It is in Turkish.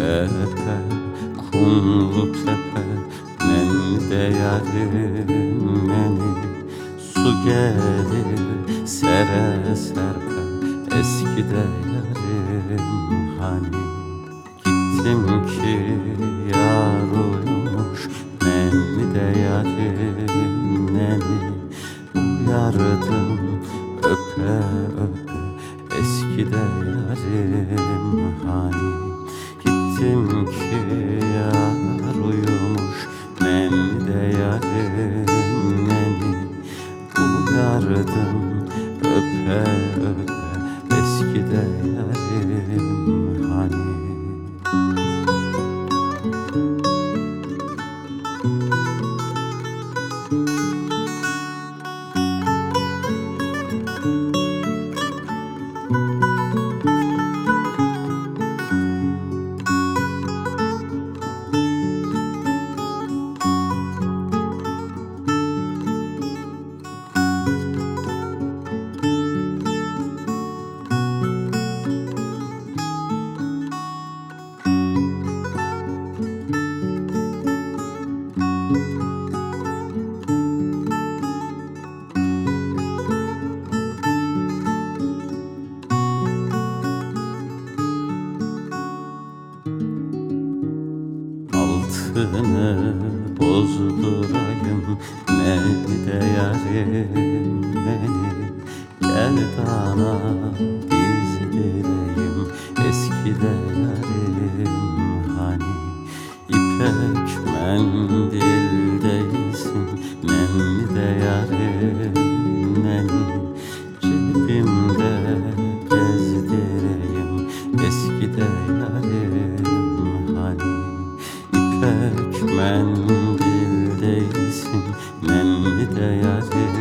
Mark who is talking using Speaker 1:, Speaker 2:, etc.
Speaker 1: öpe kumlu tepe, nenni de yarim neni. Su gelir sere serpe, eski de yarim hani. Gittim ki yar uyumuş, nenni de yarim neni. Uyardım öpe öpe, eski de yarim hani. Gittim ki yar uyumuş, nenni de yarim neni. Uyardım öpe öpe, eski de yarim hani. Altını bozdurayım, neni de yarim neni. Gerdana dizdireyim, eski de yarim hani. İpek mendil değilsin, nenni de yarim neni. Cebimde gezdireyim, eski de yarim hani. İpek mendil değilsin, nenni de yarim